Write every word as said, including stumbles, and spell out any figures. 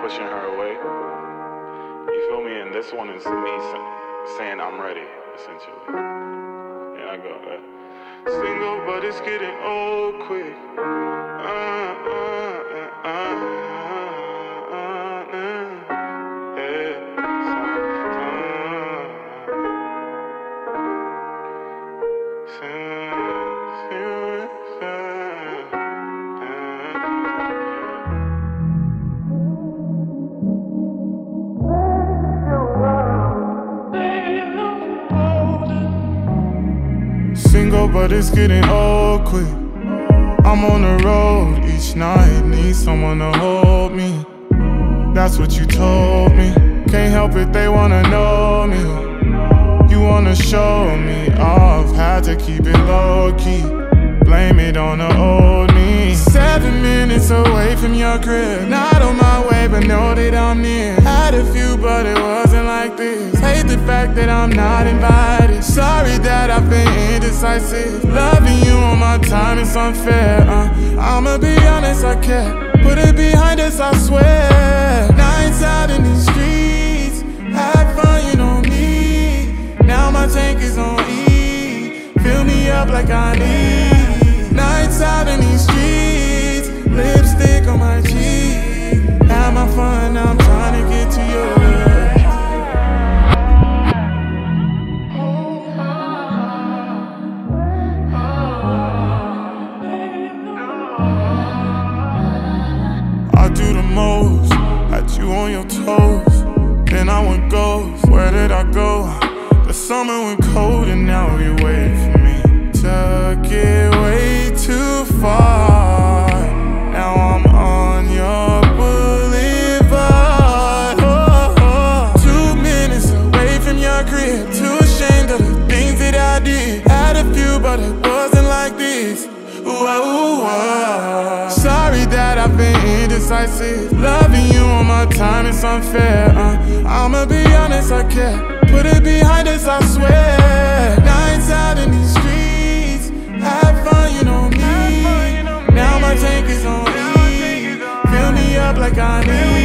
pushing her away. You feel me? And this one is me saying I'm ready, essentially. Yeah, I go that. Single, but it's getting old quick. Uh, uh, uh, uh, uh, uh, yeah. Single, but it's getting old quick. I'm on the road each night, need someone to hold me. That's what you told me. Can't help it, they wanna know me. You wanna show me off, had to keep it low-key. Blame it on the old me. Seven minutes away from your crib, not on my way, but know that I'm near. Had a few, but it wasn't like this. Hate the fact that I'm not invited. Sorry that I've been indecisive. Loving you on my time is unfair. uh, I'ma be honest, I can't put it behind us, I swear. Nights out in these streets, have fun, you know me. Now my tank is on E, fill me up like I need. Nights out in these streets, lipstick on my cheek. Have my fun, now I'm trying to get to yours. I do the most, had you on your toes. Then I went ghost, where did I go? The summer went cold and now you wait for me. Took it way too far. Now I'm on your boulevard. oh, oh. Two minutes away from your crib, too ashamed of the things that I did. Had a few, but it wasn't like this. Ooh, ooh, ooh. Sorry that I've been indecisive. Loving you on my time is unfair. uh, I'ma be honest, I can't put it behind us, I swear. Nights out in these streets, have fun, you know me. Now my tank is on E, fill me up like I need.